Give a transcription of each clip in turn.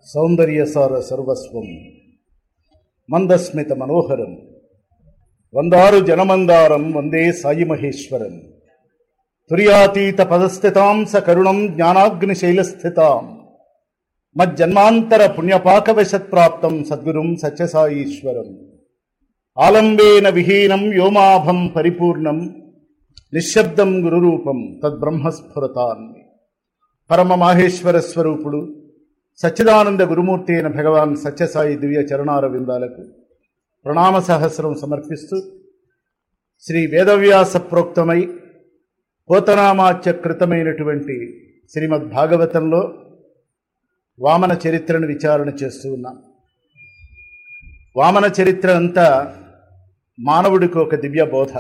సౌందర్యసార సర్వస్వం మందస్మిత మనోహరం వందారు జనమందారం వందే సాయి మహేశ్వరం తుర్యాతీత పదస్థితాం సకరుణం జ్ఞానాగ్నిశైలస్థితాం మజ్జన్మాంతర పుణ్యపాకవశత్ప్రాప్తం సద్గురుం సత్యసాయీశ్వరం ఆలంబేన విహీనం వ్యోమాభం పరిపూర్ణం నిశ్శబ్దం గురురూపం తద్బ్రహ్మస్ఫురతాన్ని పరమ మాహేశ్వర స్వరూపుడు సచ్చిదానంద గురుమూర్తి అయిన భగవాన్ సత్యసాయి దివ్య చరణార విందాలకు ప్రణామ సహస్రం సమర్పిస్తూ శ్రీ వేదవ్యాస ప్రోక్తమై పోతనామాచకృతమైనటువంటి శ్రీమద్ భాగవతంలో వామన చరిత్రను విచారణ చేస్తూ ఉన్నాం. వామన చరిత్ర అంతా మానవుడికి ఒక దివ్య బోధ.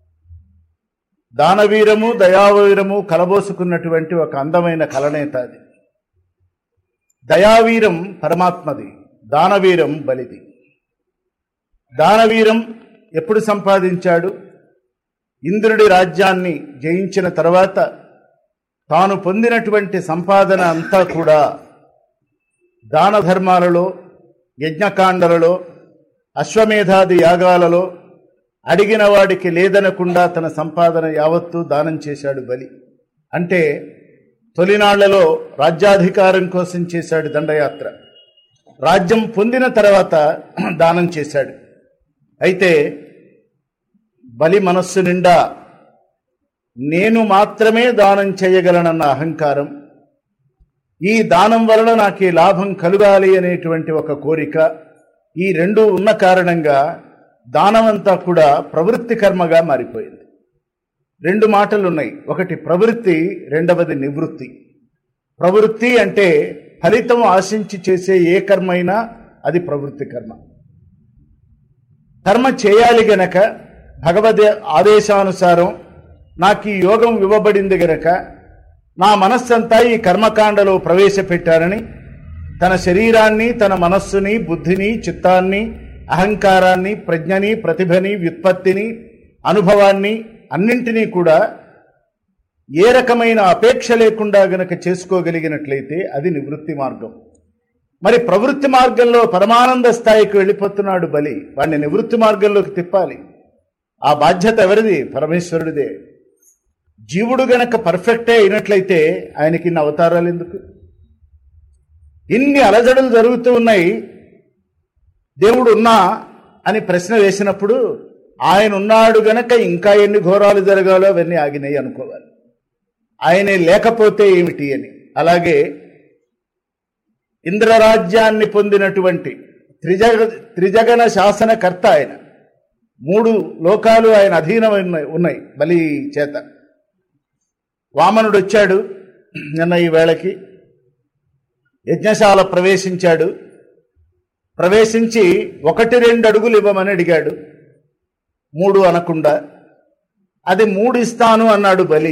దానవీరము దయావీరము కలబోసుకున్నటువంటి ఒక అందమైన కలనేత అది. దయావీరం పరమాత్మది, దానవీరం బలిది. దానవీరం ఎప్పుడు సంపాదించాడు? ఇంద్రుడి రాజ్యాన్ని జయించిన తర్వాత తాను పొందినటువంటి సంపాదన అంతా కూడా దాన ధర్మాలలో, యజ్ఞకాండలలో, అశ్వమేధాది యాగాలలో అడిగిన వాడికి లేదనకుండా తన సంపాదన యావత్తూ దానం చేశాడు బలి. అంటే తొలినాళ్లలో రాజ్యాధికారం కోసం చేశాడు దండయాత్ర, రాజ్యం పొందిన తర్వాత దానం చేశాడు. అయితే బలి మనస్సు నిండా నేను మాత్రమే దానం చేయగలనన్న అహంకారం, ఈ దానం వలన నాకు ఈ లాభం కలుగాలి అనేటువంటి ఒక కోరిక, ఈ రెండు ఉన్న కారణంగా దానమంతా కూడా ప్రవృత్తి కర్మగా మారిపోయింది. రెండు మాటలు ఉన్నాయి, ఒకటి ప్రవృత్తి, రెండవది నివృత్తి. ప్రవృత్తి అంటే ఫలితం ఆశించి చేసే ఏ కర్మ అయినా అది ప్రవృత్తి కర్మ. కర్మ చేయాలి గనక భగవద్ ఆదేశానుసారం నాకు ఈ యోగం ఇవ్వబడింది గనక నా మనస్సంతా ఈ కర్మకాండలో ప్రవేశపెట్టారని తన శరీరాన్ని, తన మనస్సుని, బుద్ధిని, చిత్తాన్ని, అహంకారాన్ని, ప్రజ్ఞని, ప్రతిభని, వ్యుత్పత్తిని, అనుభవాన్ని అన్నింటినీ కూడా ఏ రకమైన అపేక్ష లేకుండా గనక చేసుకోగలిగినట్లయితే అది నివృత్తి మార్గం. మరి ప్రవృత్తి మార్గంలో పరమానంద స్థాయికి వెళ్ళిపోతున్నాడు బలి, వాడిని నివృత్తి మార్గంలోకి తిప్పాలి. ఆ బాధ్యత ఎవరిది? పరమేశ్వరుడిదే. జీవుడు గనక పర్ఫెక్టే అయినట్లయితే ఆయనకి ఇన్ని అవతారాలు ఎందుకు? ఇన్ని అలజడులు జరుగుతూ ఉన్నాయి. దేవుడు ఉన్నా అని ప్రశ్న వేసినప్పుడు ఆయన ఉన్నాడు గనక ఇంకా ఎన్ని ఘోరాలు జరగాలో అవన్నీ ఆగినాయి అనుకోవాలి. ఆయనే లేకపోతే ఏమిటి అని. అలాగే ఇంద్రరాజ్యాన్ని పొందినటువంటి త్రిజగన శాసనకర్త ఆయన. 3 లోకాలు ఆయన అధీనమైన ఉన్నాయి బలి చేత. వామనుడు వచ్చాడు నిన్న ఈ వేళకి, యజ్ఞశాల ప్రవేశించాడు. ప్రవేశించి 1-2 అడుగులు ఇవ్వమని అడిగాడు, 3 అనకుండా. అది 3 ఇస్తాను అన్నాడు బలి.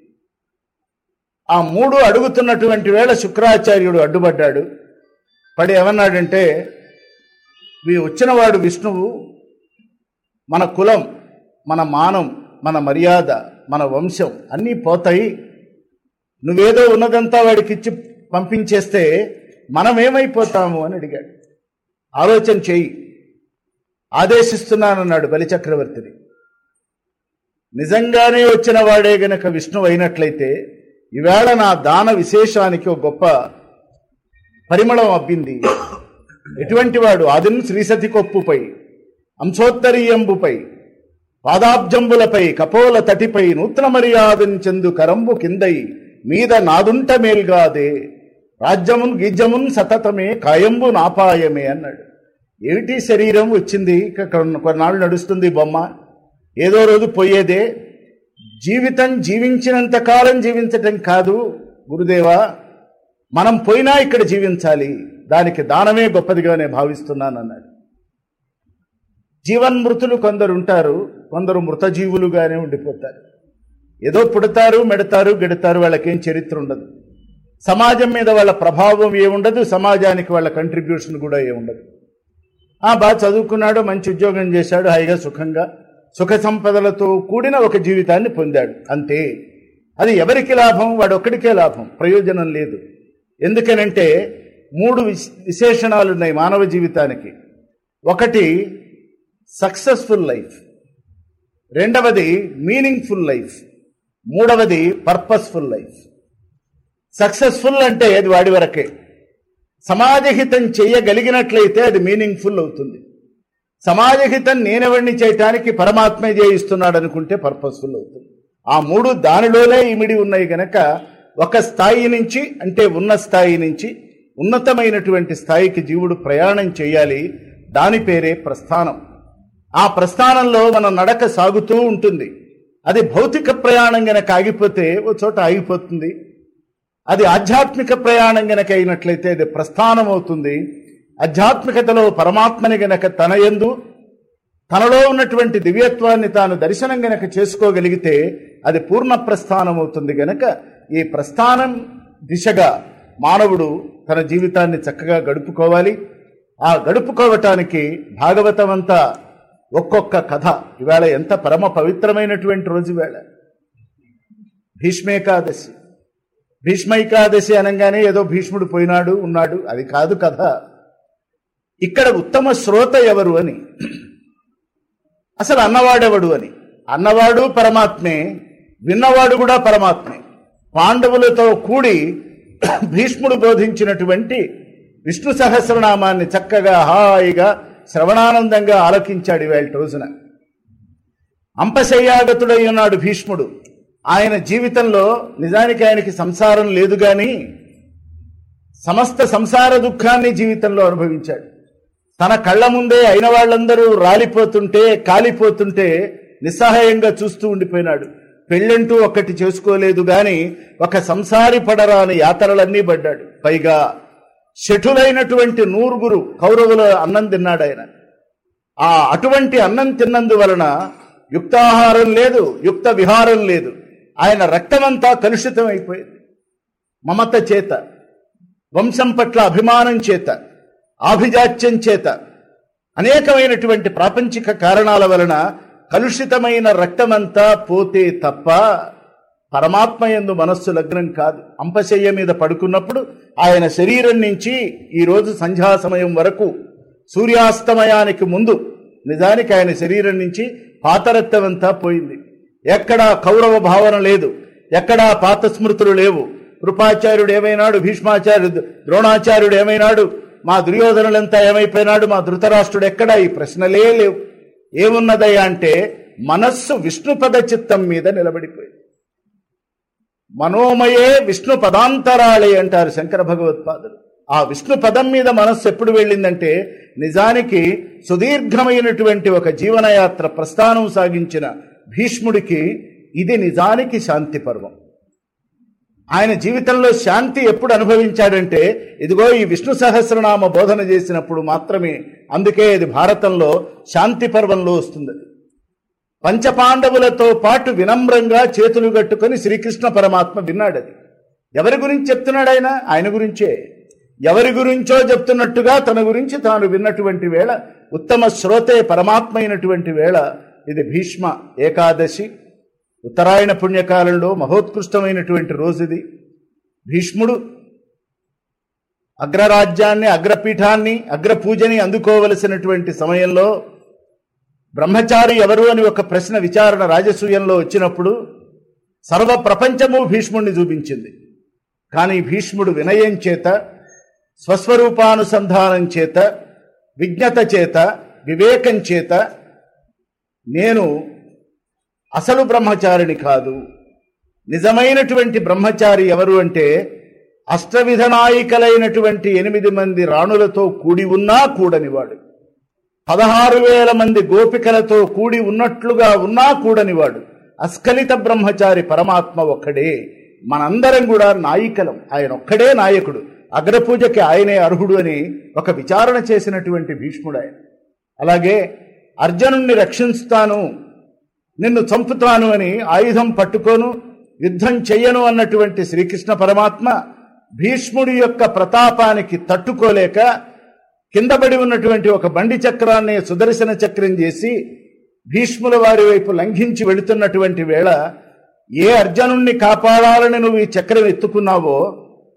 ఆ 3 అడుగుతున్నటువంటి వేళ శుక్రాచార్యుడు అడ్డుపడ్డాడు. పడి ఏమన్నాడంటే, వచ్చినవాడు విష్ణువు, మన కులం, మన మానం, మన మర్యాద, మన వంశం అన్నీ పోతాయి. నువ్వేదో ఉన్నదంతా వాడికి ఇచ్చి పంపించేస్తే మనం ఏమైపోతాము అని అడిగాడు. ఆలోచన చెయ్యి, ఆదేశిస్తున్నానన్నాడు బలిచక్రవర్తిని. నిజంగానే వచ్చిన వాడే గనక విష్ణువు అయినట్లయితే ఈవేళ నా దాన విశేషానికి ఒక గొప్ప పరిమళం అబ్బింది. ఎటువంటి వాడు? ఆదిన్ శ్రీసతి కొప్పుపై, అంశోత్తరీయంబుపై, పాదాబ్జంబులపై, కపోల తటిపై నూతన మర్యాదించెందు కరంబు కిందై మీద నాదుంట మేల్గాదే రాజ్యమున్ గీజ్యమున్ సతతమే కాయంబు నాపాయమే అన్నాడు. ఏమిటి శరీరం వచ్చింది, కొన్నాళ్ళు నడుస్తుంది బొమ్మ, ఏదో రోజు పోయేదే. జీవితం జీవించినంత కాలం జీవించటం కాదు గురుదేవా, మనం పోయినా ఇక్కడ జీవించాలి, దానికి దానమే గొప్పదిగా నేను భావిస్తున్నాను అన్నాడు. జీవన్మృతులు కొందరు ఉంటారు, కొందరు మృతజీవులుగానే ఉండిపోతారు. ఏదో పుడతారు, మెడతారు, గెడతారు, వాళ్ళకేం చరిత్ర ఉండదు. సమాజం మీద వాళ్ళ ప్రభావం ఏముండదు, సమాజానికి వాళ్ళ కంట్రిబ్యూషన్ కూడా ఏముండదు. బాగా చదువుకున్నాడు, మంచి ఉద్యోగం చేశాడు, హాయిగా సుఖంగా సుఖ సంపదలతో కూడిన ఒక జీవితాన్ని పొందాడు, అంతే. అది ఎవరికి లాభం? వాడు ఒక్కడికే లాభం, ప్రయోజనం లేదు. ఎందుకనంటే మూడు విశేషణాలు ఉన్నాయి మానవ జీవితానికి. ఒకటి సక్సెస్ఫుల్ లైఫ్, రెండవది మీనింగ్ఫుల్ లైఫ్, మూడవది పర్పస్ఫుల్ లైఫ్. సక్సెస్ఫుల్ అంటే అది వాడి వరకే. సమాజహితం చేయగలిగినట్లయితే అది మీనింగ్ఫుల్ అవుతుంది. సమాజహితం నేనెవడిని చేయటానికి పరమాత్మే చేయిస్తున్నాడు అనుకుంటే పర్పస్ఫుల్ అవుతుంది. ఆ మూడు దానిలోనే ఇమిడి ఉన్నాయి గనక ఒక స్థాయి నుంచి, అంటే ఉన్న స్థాయి నుంచి ఉన్నతమైనటువంటి స్థాయికి జీవుడు ప్రయాణం చేయాలి. దాని పేరే ప్రస్థానం. ఆ ప్రస్థానంలో మన నడక సాగుతూ ఉంటుంది. అది భౌతిక ప్రయాణం గనక ఆగిపోతే ఓ చోట ఆగిపోతుంది. అది ఆధ్యాత్మిక ప్రయాణం గనక అయినట్లయితే అది ప్రస్థానం అవుతుంది. ఆధ్యాత్మికతలో పరమాత్మని గనక తన యందు, తనలో ఉన్నటువంటి దివ్యత్వాన్ని తాను దర్శనం గనక చేసుకోగలిగితే అది పూర్ణ ప్రస్థానం అవుతుంది. గనక ఈ ప్రస్థానం దిశగా మానవుడు తన జీవితాన్ని చక్కగా గడుపుకోవాలి. ఆ గడుపుకోవటానికి భాగవతం అంతా ఒక్కొక్క కథ. ఇవాళ ఎంత పరమ పవిత్రమైనటువంటి రోజు వేళ భీష్మేకాదశి. భీష్మైకాదశి అనగానే ఏదో భీష్ముడు పోయినాడు ఉన్నాడు అది కాదు కథ. ఇక్కడ ఉత్తమ శ్రోత ఎవరు అని, అసలు అన్నవాడెవడు అని. అన్నవాడు పరమాత్మే, విన్నవాడు కూడా పరమాత్మే. పాండవులతో కూడి భీష్ముడు బోధించినటువంటి విష్ణు సహస్రనామాన్ని చక్కగా హాయిగా శ్రవణానందంగా ఆలకించాడు ఇవాళ రోజున. అంపశయ్యాగతుడై ఉన్నాడు భీష్ముడు. ఆయన జీవితంలో నిజానికి ఆయనకి సంసారం లేదు గాని సమస్త సంసార దుఃఖాన్ని జీవితంలో అనుభవించాడు. తన కళ్ళ ముందే అయిన వాళ్ళందరూ రాలిపోతుంటే, కాలిపోతుంటే నిస్సహాయంగా చూస్తూ ఉండిపోయినాడు. పెళ్ళంటూ ఒక్కటి చేసుకోలేదు గాని ఒక సంసారి పడరాని యాతరలన్నీ పడ్డాడు. పైగా శఠులైనటువంటి 100 కౌరవుల అన్నం తిన్నాడు ఆయన. ఆ అటువంటి అన్నం తిన్నందువలన యుక్తాహారం లేదు, యుక్త విహారం లేదు. ఆయన రక్తమంతా కలుషితం అయిపోయింది. మమత చేత, వంశం పట్ల అభిమానం చేత, ఆభిజాత్యం చేత, అనేకమైనటువంటి ప్రాపంచిక కారణాల వలన కలుషితమైన రక్తమంతా పోతే తప్ప పరమాత్మ యందు మనస్సు లగ్నం కాదు. అంపశయ్య మీద పడుకున్నప్పుడు ఆయన శరీరం నుంచి ఈరోజు సంధ్యా సమయం వరకు, సూర్యాస్తమయానికి ముందు నిజానికి ఆయన శరీరం నుంచి పాతరక్తమంతా పోయింది. ఎక్కడా కౌరవ భావన లేదు, ఎక్కడా పాత స్మృతులు లేవు. కృపాచార్యుడు ఏమైనాడు, భీష్మాచార్యుడు, ద్రోణాచార్యుడు ఏమైనాడు, మా దుర్యోధనులంతా ఏమైపోయినాడు, మా ధృతరాష్ట్రుడు ఎక్కడా, ఈ ప్రశ్నలే లేవు. ఏమున్నదయ్యా అంటే మనస్సు విష్ణుపద చిత్తం మీద నిలబడిపోయింది. మనోమయే విష్ణు పదాంతరాళే అంటారు శంకర భగవత్పాదులు. ఆ విష్ణు పదం మీద మనస్సు ఎప్పుడు వెళ్ళిందంటే నిజానికి సుదీర్ఘమైనటువంటి ఒక జీవనయాత్ర ప్రస్థానం సాగించిన భీష్ముడికి ఇది నిజానికి శాంతి పర్వం. ఆయన జీవితంలో శాంతి ఎప్పుడు అనుభవించాడంటే ఇదిగో ఈ విష్ణు సహస్రనామ బోధన చేసినప్పుడు మాత్రమే. అందుకే ఇది భారతంలో శాంతి పర్వంలో వస్తుంది. పంచపాండవులతో పాటు వినమ్రంగా చేతులు కట్టుకొని శ్రీకృష్ణ పరమాత్మ విన్నాడు. అది ఎవరి గురించి చెప్తున్నాడు ఆయన? ఆయన గురించే. ఎవరి గురించో చెప్తున్నట్టుగా తన గురించి తాను విన్నటువంటి వేళ, ఉత్తమ శ్రోతే పరమాత్మ అయినటువంటి వేళ ఇది భీష్మ ఏకాదశి. ఉత్తరాయణ పుణ్యకాలంలో మహోత్కృష్టమైనటువంటి రోజు ఇది. భీష్ముడు అగ్రరాజ్యాన్ని, అగ్రపీఠాన్ని, అగ్రపూజని అందుకోవలసినటువంటి సమయంలో బ్రహ్మచారి ఎవరు అని ఒక ప్రశ్న విచారణ రాజసూయంలో వచ్చినప్పుడు సర్వ ప్రపంచము భీష్ముడిని చూపించింది. కానీ భీష్ముడు వినయం చేత, స్వస్వరూపానుసంధానం చేత, విజ్ఞత చేత, వివేకం చేత నేను అసలు బ్రహ్మచారిని కాదు, నిజమైనటువంటి బ్రహ్మచారి ఎవరు అంటే అష్టవిధనాయికలైనటువంటి 8 మంది రాణులతో కూడి ఉన్నా కూడనివాడు, 16,000 మంది గోపికలతో కూడి ఉన్నట్లుగా ఉన్నా కూడనివాడు అస్ఖలిత బ్రహ్మచారి పరమాత్మ ఒక్కడే. మనందరం కూడా నాయికలం, ఆయన ఒక్కడే నాయకుడు, అగ్రపూజకి ఆయనే అర్హుడు అని ఒక విచారణ చేసినటువంటి భీష్ముడు ఆయన. అలాగే అర్జునుణ్ణి రక్షిస్తాను, నిన్ను చంపుతాను అని ఆయుధం పట్టుకోను, యుద్ధం చెయ్యను అన్నటువంటి శ్రీకృష్ణ పరమాత్మ భీష్ముడి యొక్క ప్రతాపానికి తట్టుకోలేక కిందపడి ఉన్నటువంటి ఒక బండి చక్రాన్ని సుదర్శన చక్రం చేసి భీష్ముల వారి వైపు లంఘించి వెళుతున్నటువంటి వేళ ఏ అర్జునుణ్ణి కాపాడాలని నువ్వు ఈ చక్రం ఎత్తుకున్నావో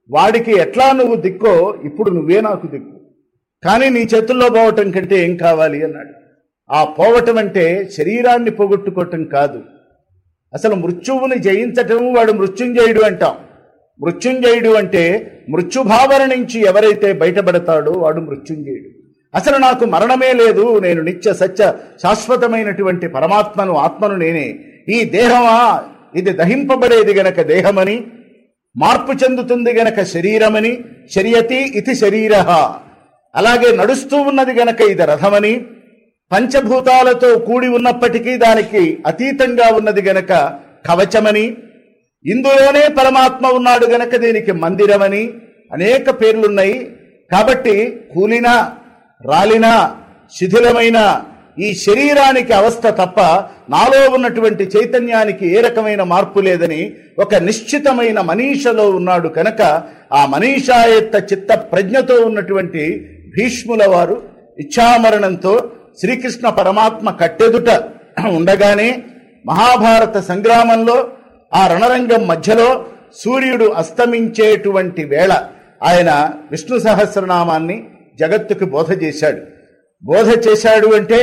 వాడికి ఎట్లా నువ్వు దిక్కో ఇప్పుడు నువ్వే నాకు దిక్కు, కానీ నీ చేతుల్లో పోవటం కంటే ఏం కావాలి అన్నాడు. ఆ పోవటం అంటే శరీరాన్ని పోగొట్టుకోవటం కాదు, అసలు మృత్యువుని జయించటం. వాడు మృత్యుంజయుడు అంటాం. మృత్యుంజయుడు అంటే మృత్యుభావన నుంచి ఎవరైతే బయటపడతాడో వాడు మృత్యుంజయుడు. అసలు నాకు మరణమే లేదు, నేను నిత్య సత్య శాశ్వతమైనటువంటి పరమాత్మను, ఆత్మను నేనే. ఈ దేహమా, ఇది దహింపబడేది గనక దేహమని, మార్పు చెందుతుంది గనక శరీరమని, శరీయతి ఇది శరీరః, అలాగే నడుస్తూ ఉన్నది గనక ఇది రథమని, పంచభూతాలతో కూడి ఉన్నప్పటికీ దానికి అతీతంగా ఉన్నది గనక కవచమని, ఇందులోనే పరమాత్మ ఉన్నాడు గనక దీనికి మందిరమని అనేక పేర్లున్నాయి. కాబట్టి కూలినా రాలినా శిథిలమైన ఈ శరీరానికి అవస్థ తప్ప నాలో ఉన్నటువంటి చైతన్యానికి ఏ రకమైన మార్పు లేదని ఒక నిశ్చితమైన మనీషలో ఉన్నాడు కనుక ఆ మనీషాయత్త చిత్త ప్రజ్ఞతో ఉన్నటువంటి భీష్ముల వారు ఇచ్ఛామరణంతో శ్రీకృష్ణ పరమాత్మ కట్టెదుట ఉండగానే మహాభారత సంగ్రామంలో ఆ రణరంగం మధ్యలో సూర్యుడు అస్తమించేటువంటి వేళ ఆయన విష్ణు సహస్రనామాన్ని జగత్తుకు బోధ చేశాడు. బోధ చేశాడు అంటే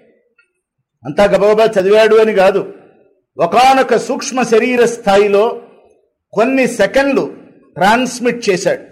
అంతా గబగబా చదివాడు అని కాదు. ఒకానొక సూక్ష్మ శరీర స్థాయిలో కొన్ని సెకండ్లు ట్రాన్స్మిట్ చేశాడు.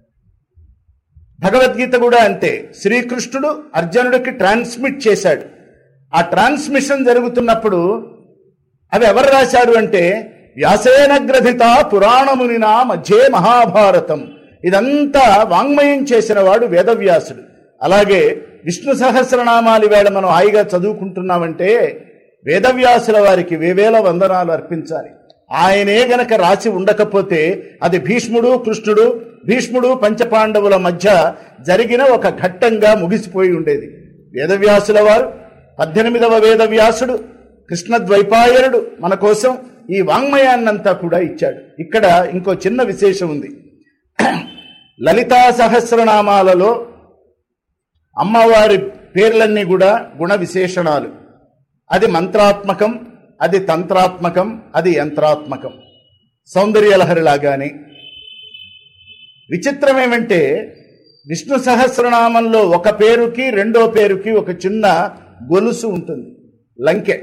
భగవద్గీత కూడా అంతే. శ్రీకృష్ణుడు అర్జునుడికి ట్రాన్స్మిట్ చేశాడు. ఆ ట్రాన్స్మిషన్ జరుగుతున్నప్పుడు అవి ఎవరు రాశారు అంటే వ్యాసేన గ్రథిత పురాణమునినా మధ్యే మహాభారతం. ఇదంతా వాంగ్మయం చేసిన వాడు వేదవ్యాసుడు. అలాగే విష్ణు సహస్రనామాలు వేళ మనం హాయిగా చదువుకుంటున్నామంటే వేదవ్యాసుల వారికి వేవేల వందనాలు అర్పించాలి. ఆయనే గనక రాసి ఉండకపోతే అది భీష్ముడు కృష్ణుడు, భీష్ముడు పంచపాండవుల మధ్య జరిగిన ఒక ఘట్టంగా ముగిసిపోయి ఉండేది. వేదవ్యాసుల వారు 18వ వేదవ్యాసుడు కృష్ణద్వైపాయనుడు మన కోసం ఈ వాంగ్మయాన్నంతా కూడా ఇచ్చాడు. ఇక్కడ ఇంకో చిన్న విశేషం ఉంది. లలితా సహస్రనామాలలో అమ్మవారి పేర్లన్నీ కూడా గుణ విశేషణాలు. అది మంత్రాత్మకం, అది తంత్రాత్మకం, అది యంత్రాత్మకం. సౌందర్యలహరిలాగానే. విచిత్రం ఏమంటే విష్ణు సహస్రనామంలో ఒక పేరుకి రెండో పేరుకి ఒక చిన్న గొలుసు ఉంటుంది, లంకె.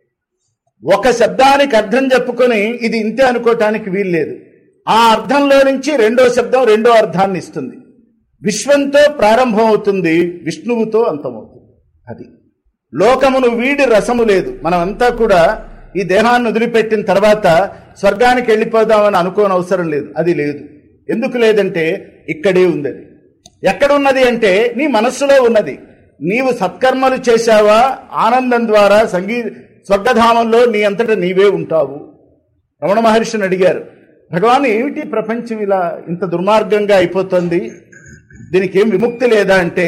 ఒక శబ్దానికి అర్థం చెప్పుకొని ఇది ఇంతే అనుకోవటానికి వీల్లేదు. ఆ అర్థంలో నుంచి రెండో శబ్దం రెండో అర్థాన్ని ఇస్తుంది. విశ్వంతో ప్రారంభం అవుతుంది, విష్ణువుతో అంతమవుతుంది. అది లోకమును వీడి రసము లేదు. మనమంతా కూడా ఈ దేహాన్ని వదిలిపెట్టిన తర్వాత స్వర్గానికి వెళ్ళిపోదామని అనుకోని అవసరం లేదు. అది లేదు. ఎందుకు లేదంటే ఇక్కడే ఉంది. అది ఎక్కడున్నది అంటే నీ మనస్సులో ఉన్నది. నీవు సత్కర్మలు చేశావా, ఆనందం ద్వారా స్వర్గధామంలో నీ అంతటా నీవే ఉంటావు. రమణ మహర్షిని అడిగారు, భగవాన్ ఏమిటి ప్రపంచం ఇలా ఇంత దుర్మార్గంగా అయిపోతుంది, దీనికి ఏం విముక్తి లేదా అంటే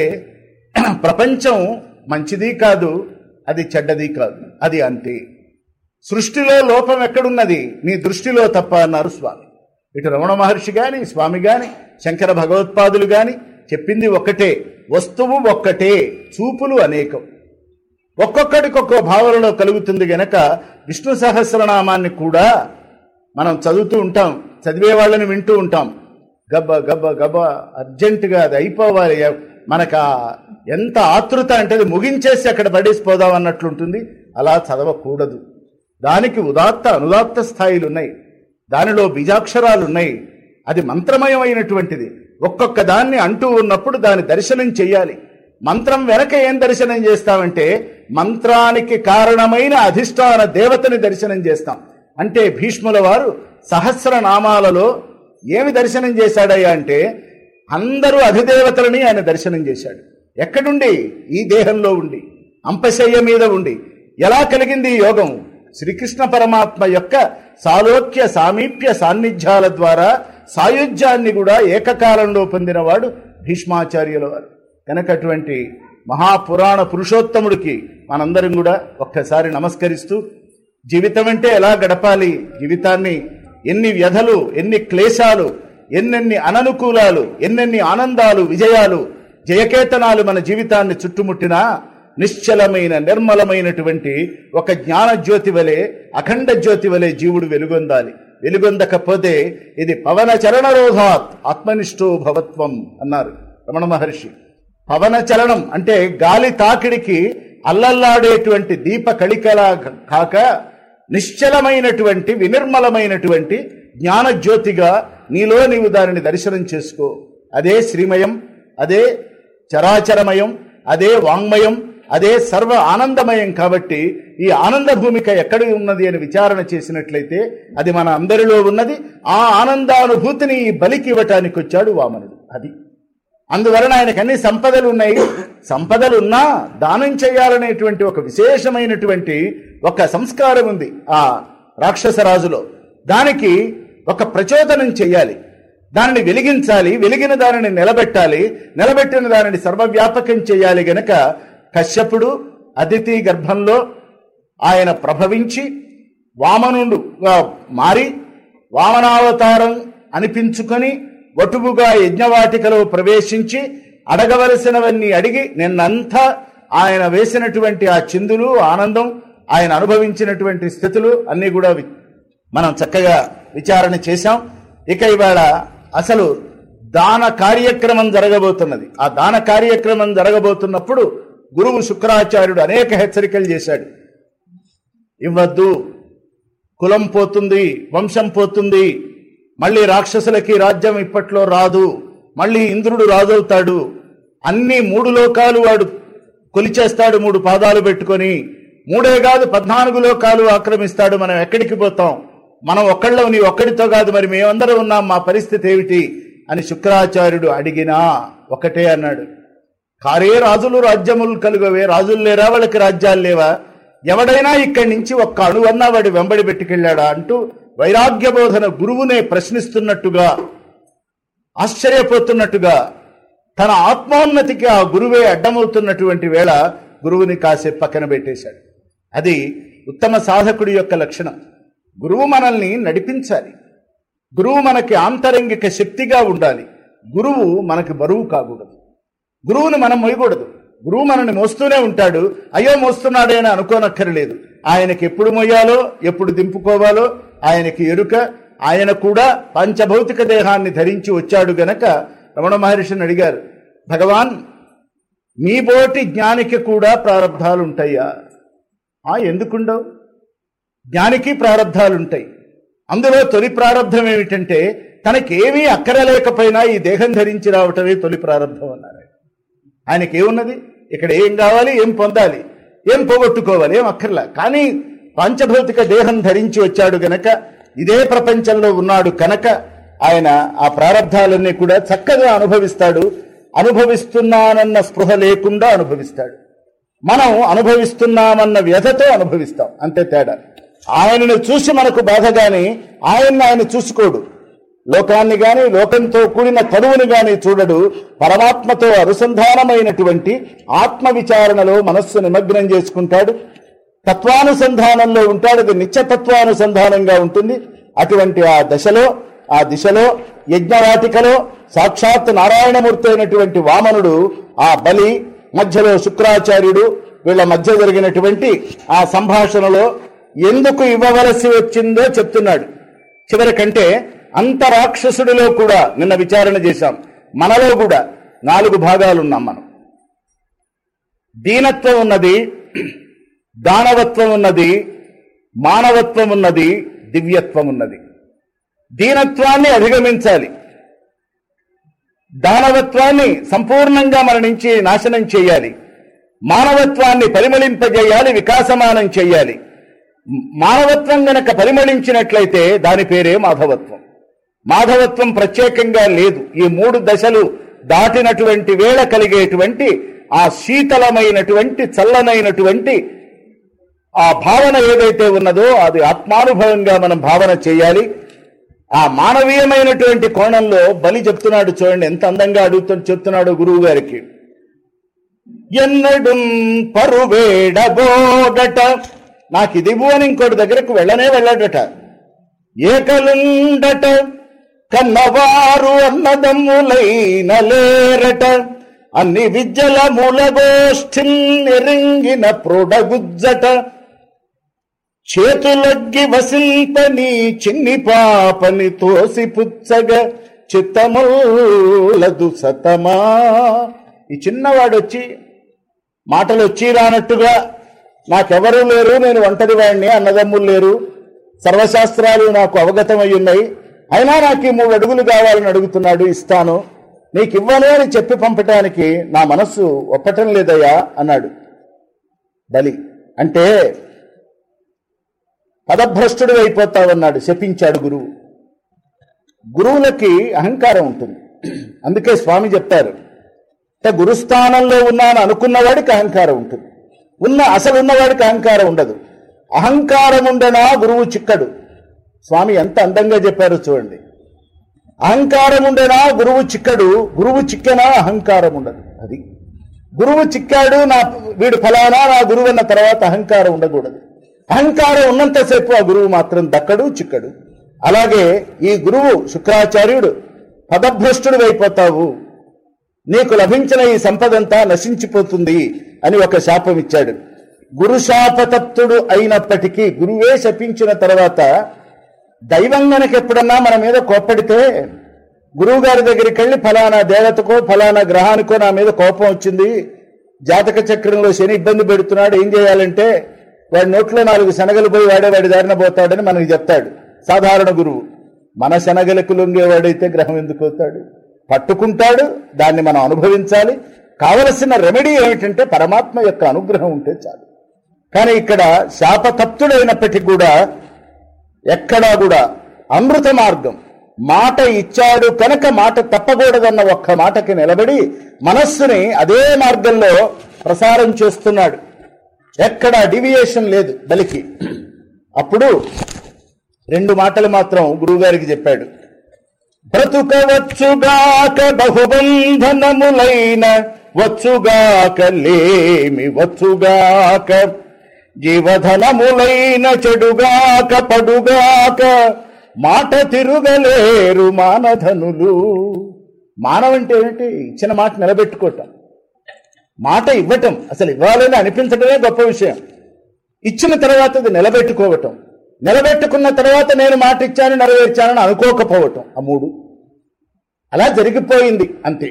ప్రపంచం మంచిది కాదు, అది చెడ్డది కాదు, అది అంతే. సృష్టిలో లోపం ఎక్కడున్నది, నీ దృష్టిలో తప్ప అన్నారు స్వామి. ఇటు రమణ మహర్షి గాని స్వామి గాని శంకర భగవత్పాదులు గాని చెప్పింది ఒక్కటే, వస్తువు ఒక్కటే, చూపులు అనేకం. ఒక్కొక్కడికొక్కో భావనలో కలుగుతుంది గనక విష్ణు సహస్రనామాన్ని కూడా మనం చదువుతూ ఉంటాం, చదివే వాళ్ళని వింటూ ఉంటాం. గబ్బ గబ్బ గబ్బ అర్జెంటుగా అది అయిపోవాలి. మనకు ఎంత ఆతృత అంటే అది ముగించేసి అక్కడ పడేసిపోదాం అన్నట్లుంటుంది. అలా చదవకూడదు. దానికి ఉదాత్త అనుదాత్త స్థాయిలు ఉన్నాయి, దానిలో బీజాక్షరాలు ఉన్నాయి. అది మంత్రమయమైనటువంటిది. ఒక్కొక్క దాన్ని అంటూ ఉన్నప్పుడు దాని దర్శనం చెయ్యాలి. మంత్రం వెనక ఏం దర్శనం చేస్తామంటే మంత్రానికి కారణమైన అధిష్టాన దేవతని దర్శనం చేస్తాం. అంటే భీష్ముల వారు సహస్రనామాలలో ఏమి దర్శనం చేశాడయ్యా అంటే అందరూ అధిదేవతలని ఆయన దర్శనం చేశాడు. ఎక్కడుండి? ఈ దేహంలో ఉండి, అంపశయ్య మీద ఉండి. ఎలా కలిగింది ఈ యోగం? శ్రీకృష్ణ పరమాత్మ యొక్క సాలోక్య సామీప్య సాన్నిధ్యాల ద్వారా సాయుధ్యాన్ని కూడా ఏకకాలంలో పొందినవాడు భీష్మాచార్యుల వారు. కనుక అటువంటి మహాపురాణ పురుషోత్తముడికి మనందరం కూడా ఒక్కసారి నమస్కరిస్తూ, జీవితం అంటే ఎలా గడపాలి, జీవితాన్ని ఎన్ని వ్యధలు, ఎన్ని క్లేశాలు, ఎన్నెన్ని అననుకూలాలు, ఎన్నెన్ని ఆనందాలు, విజయాలు, జయకేతనాలు మన జీవితాన్ని చుట్టుముట్టినా నిశ్చలమైన నిర్మలమైనటువంటి ఒక జ్ఞాన జ్యోతి వలె, అఖండ జ్యోతి వలె జీవుడు వెలుగొందాలి. వెలుగొందకపోతే ఇది పవన చలనరోధాత్ ఆత్మనిష్టో భవత్వం అన్నారు రమణ మహర్షి. పవన చలనం అంటే గాలి తాకిడికి అల్లల్లాడేటువంటి దీప కళికలా కాక నిశ్చలమైనటువంటి వినిర్మలమైనటువంటి జ్ఞానజ్యోతిగా నీలో నీవు దానిని దర్శనం చేసుకో. అదే శ్రీమయం, అదే చరాచరమయం, అదే వాంగ్మయం, అదే సర్వ ఆనందమయం. కాబట్టి ఈ ఆనంద భూమిక ఎక్కడ ఉన్నది అని విచారణ చేసినట్లయితే అది మన అందరిలో ఉన్నది. ఆ ఆనందానుభూతిని ఈ బలికి ఇవ్వటానికి వచ్చాడు వామనుడు. అది అందువలన ఆయనకు అన్ని సంపదలు ఉన్నాయి. సంపదలున్నా దానం చేయాలనేటువంటి ఒక విశేషమైనటువంటి ఒక సంస్కారం ఉంది ఆ రాక్షసరాజులో. దానికి ఒక ప్రచోదనం చెయ్యాలి, దానిని వెలిగించాలి, వెలిగిన దానిని నిలబెట్టాలి, నిలబెట్టిన దానిని సర్వవ్యాపకం చేయాలి. గనక కశ్యపుడు అదితి గర్భంలో ఆయన ప్రభవించి వామనుడుగా మారి వామనావతారం అనిపించుకొని వటువుగా యజ్ఞవాటికలో ప్రవేశించి అడగవలసినవన్నీ అడిగి నిన్నంతా ఆయన వేసినటువంటి ఆ చిందులు, ఆనందం, ఆయన అనుభవించినటువంటి స్థితులు అన్నీ కూడా మనం చక్కగా విచారణ చేశాం. ఇక ఇవాళ అసలు దాన కార్యక్రమం జరగబోతున్నది. ఆ దాన కార్యక్రమం జరగబోతున్నప్పుడు గురువు శుక్రాచార్యుడు అనేక హెచ్చరికలు చేశాడు. ఇవ్వద్దు, కులం పోతుంది, వంశం పోతుంది, మళ్ళీ రాక్షసులకి రాజ్యం ఇప్పట్లో రాదు, మళ్ళీ ఇంద్రుడు రాజవుతాడు, అన్ని 3 లోకాలు వాడు కొలిచేస్తాడు 3 పాదాలు పెట్టుకొని, 3 కాదు 14 లోకాలు ఆక్రమిస్తాడు, మనం ఎక్కడికి పోతాం, మనం ఒక్కళ్ళం, నీ ఒక్కడితో కాదు, మరి మేమందరం ఉన్నాం, మా పరిస్థితి ఏమిటి అని శుక్రాచార్యుడు అడిగినా ఒకటే అన్నాడు, కారే రాజులు రాజ్యములు కలుగవే, రాజులు లేరా, వాళ్ళకి రాజ్యాలు లేవా, ఎవడైనా ఇక్కడి నుంచి ఒక్క అణువన్నా వాడి వెంబడి పెట్టుకెళ్ళాడా అంటూ వైరాగ్య బోధన గురువునే ప్రశ్నిస్తున్నట్టుగా, ఆశ్చర్యపోతున్నట్టుగా, తన ఆత్మోన్నతికి ఆ గురువే అడ్డమవుతున్నటువంటి వేళ గురువుని కాసేపు పక్కన పెట్టేశాడు. అది ఉత్తమ సాధకుడి యొక్క లక్షణం. గురువు మనల్ని నడిపించాలి, గురువు మనకి ఆంతరంగిక శక్తిగా ఉండాలి, గురువు మనకి బరువు కాకూడదు, గురువుని మనం మోయకూడదు. గురువు మనల్ని మోస్తూనే ఉంటాడు, అయ్యో మోస్తున్నాడే అని అనుకోనక్కర్లేదు. ఆయనకి ఎప్పుడు మోయాలో ఎప్పుడు దింపుకోవాలో ఆయనకి ఎరుక. ఆయన కూడా పంచభౌతిక దేహాన్ని ధరించి వచ్చాడు గనక రమణ మహర్షిని అడిగారు, భగవాన్ మీ బోటి జ్ఞానికి కూడా ప్రారంధాలుంటాయా? ఎందుకుండవు? జ్ఞానికి ప్రారంధాలుంటాయి. అందులో తొలి ప్రారంధం ఏమిటంటే తనకేమీ అక్కరలేకపోయినా ఈ దేహం ధరించి రావటమే తొలి ప్రారంధం అన్నారు. ఆయనకి ఏమున్నది? ఇక్కడ ఏం కావాలి, ఏం పొందాలి, ఏం పోగొట్టుకోవాలి, ఏం అక్కర్లా. కానీ పంచభౌతిక దేహం ధరించి వచ్చాడు గనక, ఇదే ప్రపంచంలో ఉన్నాడు కనుక ఆయన ఆ ప్రారంధాలన్నీ కూడా చక్కగా అనుభవిస్తాడు. అనుభవిస్తున్నానన్న స్పృహ లేకుండా అనుభవిస్తాడు. మనం అనుభవిస్తున్నామన్న వ్యధతో అనుభవిస్తాం, అంతే తేడా. ఆయనను చూసి మనకు బాధ గాని ఆయన చూసుకోడు. లోకాన్ని గాని లోకంతో కూడిన తనువుని గాని చూడడు. పరమాత్మతో అనుసంధానమైనటువంటి ఆత్మ విచారణలో మనస్సు నిమగ్నం చేసుకుంటాడు. తత్వానుసంధానంలో ఉంటాడు. అది నిత్యతత్వానుసంధానంగా ఉంటుంది. అటువంటి ఆ దిశలో యజ్ఞవాటికలో సాక్షాత్ నారాయణమూర్తి అయినటువంటి వామనుడు, ఆ బలి మధ్యలో శుక్రాచార్యుడు, వీళ్ళ మధ్య జరిగినటువంటి ఆ సంభాషణలో ఎందుకు ఇవ్వవలసి వచ్చిందో చెప్తున్నాడు. చివరికంటే అంత రాక్షసుడిలో కూడా నిన్న విచారణ చేశాం, మనలో కూడా 4 భాగాలున్నాం మనం. దీనత్వం ఉన్నది, దానవత్వం ఉన్నది, మానవత్వం ఉన్నది, దివ్యత్వం ఉన్నది. దీనత్వాన్ని అధిగమించాలి, దానవత్వాన్ని సంపూర్ణంగా మన నుంచి నాశనం చేయాలి, మానవత్వాన్ని పరిమళింపజేయాలి, వికాసమానం చేయాలి. మానవత్వం గనక పరిమళించినట్లయితే దాని పేరే మాధవత్వం. మాధవత్వం ప్రత్యేకంగా లేదు. ఈ 3 దశలు దాటినటువంటి వేళ కలిగేటువంటి ఆ శీతలమైనటువంటి చల్లనైనటువంటి ఆ భావన ఏదైతే ఉన్నదో అది ఆత్మానుభవంగా మనం భావన చేయాలి. ఆ మానవీయమైనటువంటి కోణంలో బలి చెప్తున్నాడు. చూడండి ఎంత అందంగా చెప్తున్నాడు గురువు గారికి. ఎన్నడు పరువేడబోడట, నాకు ఇదివ్వు అని ఇంకోటి దగ్గరకు వెళ్ళాడట. ఏకలుండట, కన్నవారు అన్నదమ్ములైన లేరట, అన్ని విద్యల మూలగోష్ఠిన్ ఎరింగిన ప్రొడగుజ్జట, చేతులగ్గి వసింతని చిన్ని పాపని తోసి పుచ్చగ చిత్తములదు సతమా. ఈ చిన్నవాడొచ్చి మాటలు వచ్చి రానట్టుగా నాకెవరూ లేరు, నేను ఒంటరి వాడిని, అన్నదమ్ములు లేరు, సర్వశాస్త్రాలు నాకు అవగతమై ఉన్నాయి, అయినా నాకు ఈ 3 అడుగులు కావాలని అడుగుతున్నాడు, ఇస్తాను, నీకు ఇవ్వను అని చెప్పి పంపటానికి నా మనస్సు ఒప్పటం లేదయ్యా అన్నాడు బలి. అంటే పదభ్రష్టుడు అయిపోతావన్నాడు, శపించాడు గురువు. గురువులకి అహంకారం ఉంటుంది. అందుకే స్వామి చెప్తారు, అంటే గురుస్థానంలో ఉన్నాను అనుకున్నవాడికి అహంకారం ఉంటుంది, అసలు ఉన్నవాడికి అహంకారం ఉండదు. అహంకారం ఉండనా గురువు చిక్కడు. స్వామి ఎంత అందంగా చెప్పారు చూడండి. అహంకారం ఉండనా గురువు చిక్కడు, గురువు చిక్కనా అహంకారం ఉండదు. అది గురువు చిక్కాడు, వీడు ఫలానా నా గురువు అన్న తర్వాత అహంకారం ఉండకూడదు. అహంకారం ఉన్నంతసేపు ఆ గురువు మాత్రం దక్కడు, చిక్కడు. అలాగే ఈ గురువు శుక్రాచార్యుడు పదభ్రష్టుడు అయిపోతావు, నీకు లభించిన ఈ సంపదంతా నశించిపోతుంది అని ఒక శాపం ఇచ్చాడు. గురు శాపతప్తుడు అయినప్పటికీ, గురువే శపించిన తర్వాత దైవం గనక ఎప్పుడన్నా మన మీద కోప్పడితే గురువు గారి దగ్గరికి వెళ్ళి ఫలానా దేవతకో ఫలానా గ్రహానికో నా మీద కోపం వచ్చింది, జాతక చక్రంలో శని ఇబ్బంది పెడుతున్నాడు, ఏం చేయాలంటే వాడి నోట్లో 4 శనగలు పోయి వాడి దారిన పోతాడని మనకి చెప్తాడు సాధారణ గురువు. మన శనగలకు లొంగేవాడైతే గ్రహం ఎందుకు అవుతాడు? పట్టుకుంటాడు, దాన్ని మనం అనుభవించాలి. కావలసిన రెమెడీ ఏమిటంటే పరమాత్మ యొక్క అనుగ్రహం ఉంటే చాలు. కానీ ఇక్కడ శాపతప్తుడైనప్పటికీ కూడా ఎక్కడా కూడా అమృత మార్గం, మాట ఇచ్చాడు కనుక మాట తప్పకూడదన్న ఒక్క మాటకి నిలబడి మనస్సుని అదే మార్గంలో ప్రసారం చేస్తున్నాడు. ఎక్కడా డివియేషన్ లేదు బలికి. అప్పుడు 2 మాటలు మాత్రం గురువుగారికి చెప్పాడు. బ్రతుకవచ్చుగాక బహుబంధనములైన వచ్చుగాక లేమి వచ్చుగాక, జీవధనములైన చెడుగాక పడుగాక, మాట తిరుగలేరు మానధనులు. మానవంటే ఏమిటి? ఇచ్చిన మాట నిలబెట్టుకోవటం, మాట ఇవ్వటం, అసలు ఇవ్వాలని అనిపించడమే గొప్ప విషయం. ఇచ్చిన తర్వాత అది నిలబెట్టుకోవటం, నిలబెట్టుకున్న తర్వాత నేను మాట ఇచ్చాను నెరవేర్చానని అనుకోకపోవటం, ఆ 3 అలా జరిగిపోయింది అంతే.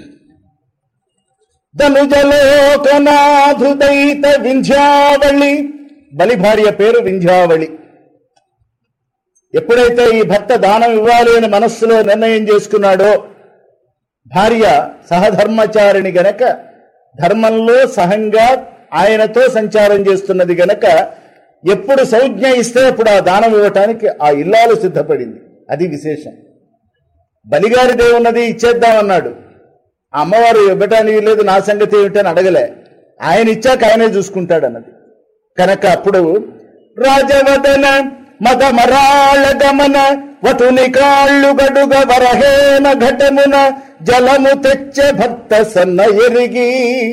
ధనుజలోకనాధుదైత వింధ్యావళి, బలి భార్య పేరు వింధ్యావళి. ఎప్పుడైతే ఈ భర్త దానం ఇవ్వాలి అని మనస్సులో నిర్ణయం చేసుకున్నాడో, భార్య సహధర్మచారిణి గనక ధర్మంలో సహంగా ఆయనతో సంచారం చేస్తున్నది గనక ఎప్పుడు సంజ్ఞ ఇస్తే అప్పుడు ఆ దానం ఇవ్వటానికి ఆ ఇల్లాలు సిద్ధపడింది. అది విశేషం. బలిగారిదే ఉన్నది ఇచ్చేద్దామన్నాడు, ఆ అమ్మవారు ఇవ్వటానికి లేదు, నా సంగతి ఏమిటని అడగలే, ఆయన ఇచ్చాక ఆయనే చూసుకుంటాడు అన్నది కనుక అప్పుడు రాజవదన మదమరాళ గమన వటుని కాళ్ళు గడుగ వరహేన ఘటమున జలము తెచ్చే భక్త సన్న ఎరిగి,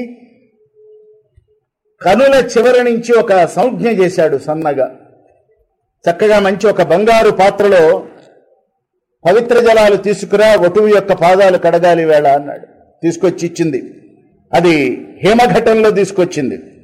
కనుల చివరి నుంచి ఒక సంజ్ఞ చేశాడు సన్నగా. చక్కగా మంచి ఒక బంగారు పాత్రలో పవిత్ర జలాలు తీసుకురా, వటువు యొక్క పాదాలు కడగాలి వేళ అన్నాడు. తీసుకొచ్చి ఇచ్చింది. అది హేమఘటంలో తీసుకొచ్చింది.